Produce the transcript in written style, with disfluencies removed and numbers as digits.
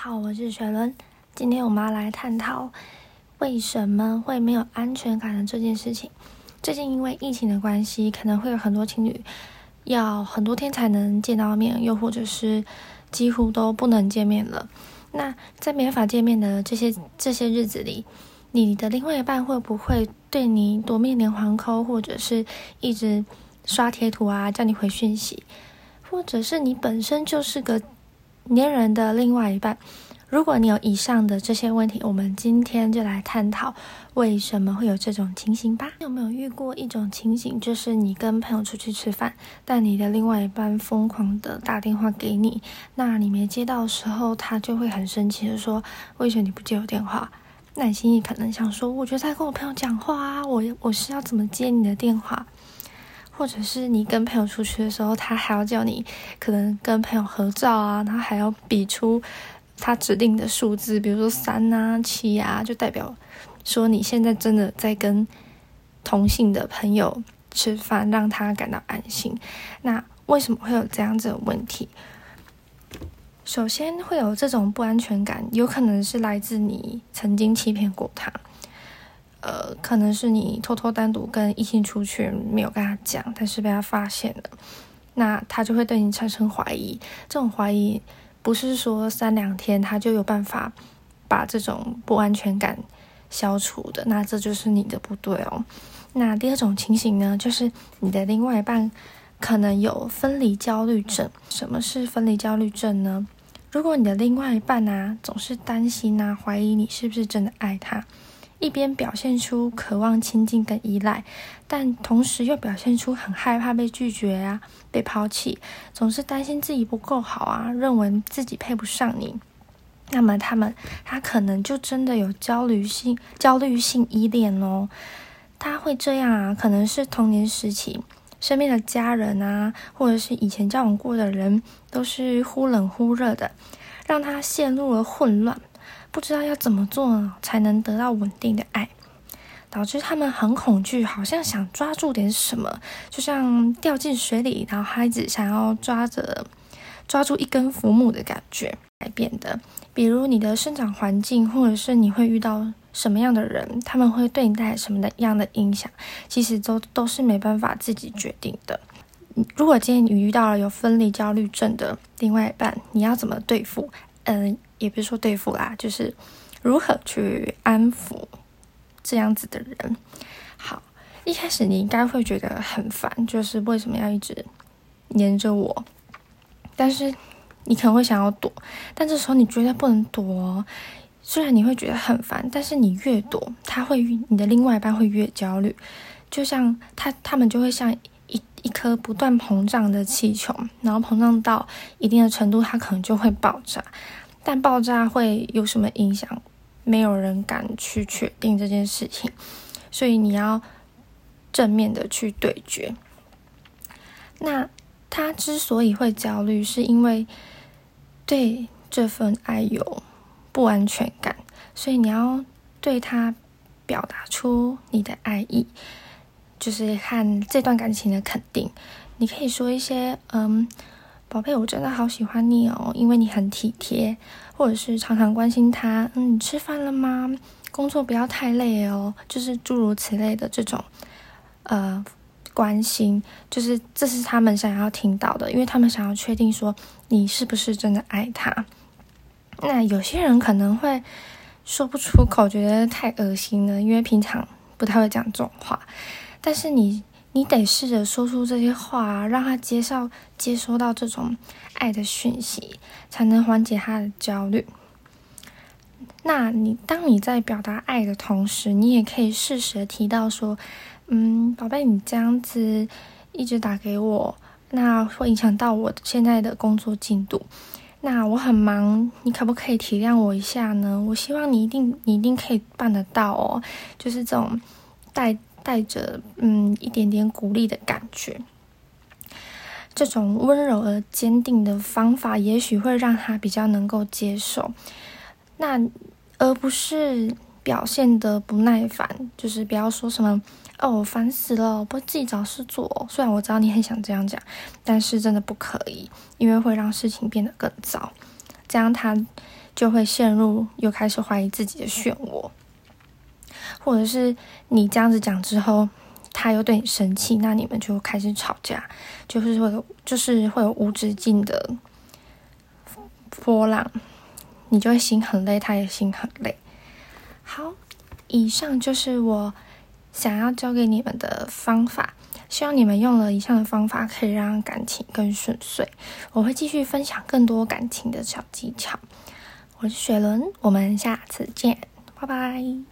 好，我是雪伦。今天我们要来探讨为什么会没有安全感的这件事情。最近因为疫情的关系，可能会有很多情侣要很多天才能见到面，又或者是几乎都不能见面了。那在没法见面的这些日子里，你的另外一半会不会对你夺命连环扣，或者是一直刷贴图啊，叫你回讯息，或者是你本身就是个黏人的另外一半？如果你有以上的这些问题，我们今天就来探讨为什么会有这种情形吧。你有没有遇过一种情形，就是你跟朋友出去吃饭，但你的另外一半疯狂的打电话给你，那你没接到的时候，他就会很生气的说，为什么你不接我电话？那你心里可能想说，我就在跟我朋友讲话啊，我是要怎么接你的电话？或者是你跟朋友出去的时候，他还要叫你可能跟朋友合照啊，然后还要比出他指定的数字，比如说3啊、7啊，就代表说你现在真的在跟同性的朋友吃饭，让他感到安心。那为什么会有这样子的问题？首先会有这种不安全感，有可能是来自你曾经欺骗过他。可能是你偷偷单独跟异性出去，没有跟他讲，但是被他发现了，那他就会对你产生怀疑。这种怀疑不是说3、2天他就有办法把这种不安全感消除的，那这就是你的不对哦。那第二种情形呢，就是你的另外一半可能有分离焦虑症。什么是分离焦虑症呢？如果你的另外一半啊，总是担心啊，怀疑你是不是真的爱他，一边表现出渴望亲近跟依赖，但同时又表现出很害怕被拒绝啊，被抛弃，总是担心自己不够好啊，认为自己配不上你，那么他可能就真的有焦虑性依恋哦。他会这样啊，可能是童年时期身边的家人啊，或者是以前交往过的人，都是忽冷忽热的，让他陷入了混乱，不知道要怎么做呢，才能得到稳定的爱，导致他们很恐惧，好像想抓住点什么，就像掉进水里，然后孩子想要抓住一根浮木的感觉。改变的，比如你的生长环境，或者是你会遇到什么样的人，他们会对你带来什么样的影响，其实都是没办法自己决定的。如果今天你遇到了有分离焦虑症的另外一半，你要怎么对付？也不是说对付啦，就是如何去安抚这样子的人。好，一开始你应该会觉得很烦，就是为什么要一直黏着我？但是你可能会想要躲，但这时候你绝对不能躲哦。虽然你会觉得很烦，但是你越躲，你的另外一半会越焦虑，就像他们就会像一颗不断膨胀的气球，然后膨胀到一定的程度，它可能就会爆炸。但爆炸会有什么影响？没有人敢去确定这件事情，所以你要正面的去对决。那他之所以会焦虑，是因为对这份爱有不安全感，所以你要对他表达出你的爱意，就是和这段感情的肯定。你可以说一些宝贝，我真的好喜欢你哦，因为你很体贴，或者是常常关心他，你吃饭了吗？工作不要太累哦，就是诸如此类的这种关心，就是这是他们想要听到的，因为他们想要确定说你是不是真的爱他。那有些人可能会说不出口，觉得太恶心了，因为平常不太会讲这种话，但是你得试着说出这些话啊，让他接收到这种爱的讯息，才能缓解他的焦虑。那当你在表达爱的同时，你也可以适时的提到说，宝贝，你这样子一直打给我，那会影响到我现在的工作进度。那我很忙，你可不可以体谅我一下呢？我希望你一定可以办得到哦。就是这种带着一点点鼓励的感觉，这种温柔而坚定的方法，也许会让他比较能够接受。那而不是表现得不耐烦，就是不要说什么我烦死了，我不会自己找事做哦。虽然我知道你很想这样讲，但是真的不可以，因为会让事情变得更糟。这样他就会陷入又开始怀疑自己的漩涡，或者是你这样子讲之后，他又对你生气，那你们就开始吵架，就是会有无止境的波浪，你就会心很累，他也心很累。好，以上就是我想要教给你们的方法，希望你们用了以上的方法可以让感情更顺遂。我会继续分享更多感情的小技巧。我是雪伦，我们下次见，拜拜。